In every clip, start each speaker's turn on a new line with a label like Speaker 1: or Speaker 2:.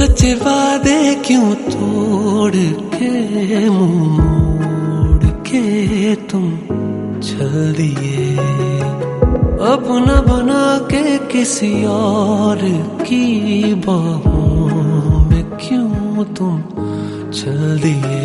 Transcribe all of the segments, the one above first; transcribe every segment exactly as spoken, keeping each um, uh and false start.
Speaker 1: सच वादे क्यों तोड़ के मुंह मोड़ के तुम चल दिए, अपना बना के किसी और की बाहों में क्यों तुम चल दिए।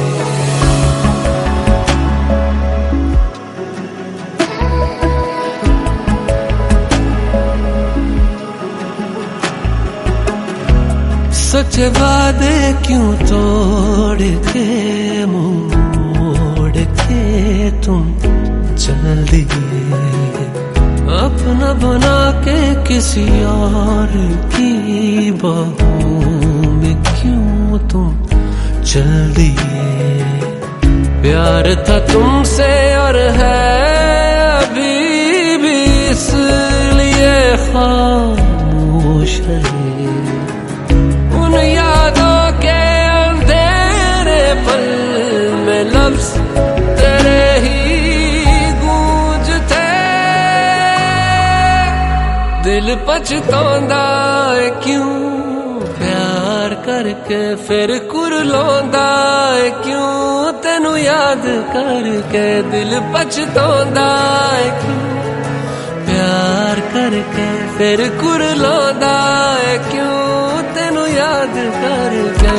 Speaker 1: सच वादे क्यों तोड़ के मुंह मोड़ के तुम चल दिए, अपना बना के किसी और की बाहों में क्यों तुम चल दिए। प्यार था तुमसे और है अभी भी, इसलिए खामोश है। उन यादों के अंधेरे पल में लफ्ज तेरे ही गूंजते, दिल पछतांदा है क्यों प्यार करके, फिर कुरलांदा है क्यों तेनू याद करके। दिल पछतांदा है क्यों प्यार करके, फिर कुरलांदा है क्यों तेनू याद करके।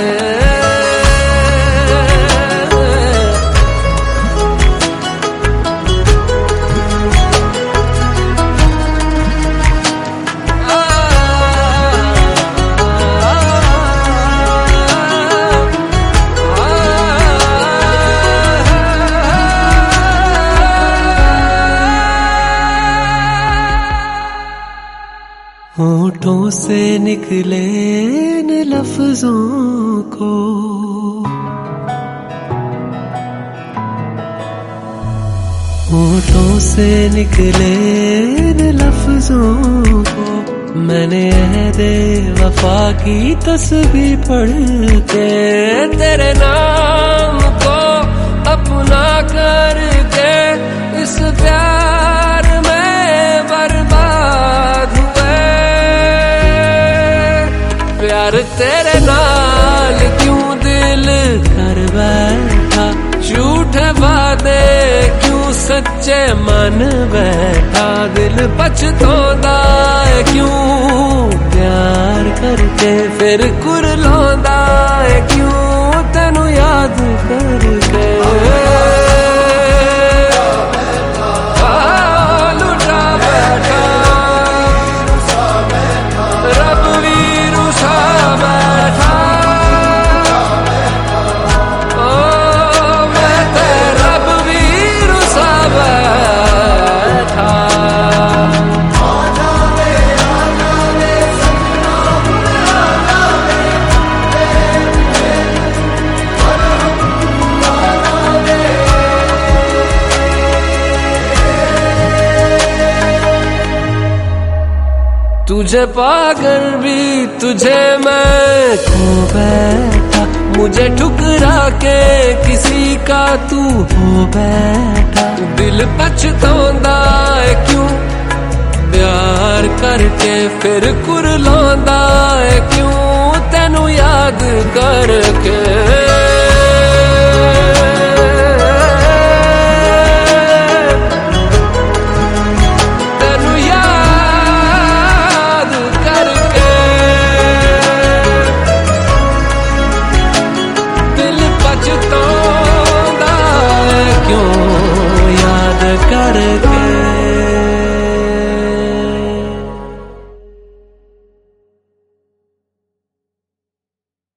Speaker 1: होठों से निकले इन लफ्जों को, होठों से निकले इन लफ्जों को, मैंने अहदे वफा की तस्बीह पढ़ के तेरे नाम को अपना करके इस प्यार में बर्बाद हुए। प्यार तेरे नाल क्यों दिल कर बैठा, झूठे वादे क्यों सच्चे मन बैठा। दिल पछतांदा है क्यों प्यार करके, फिर कुरलांदा है क्यों तेनू याद करके। तुझे पाकर भी तुझे मैं खो बैठा, मुझे ठुकरा के किसी का तू हो बैठा। दिल पछतांदा है क्यों प्यार करके, फिर कुरलांदा है क्यों तेनू याद करके।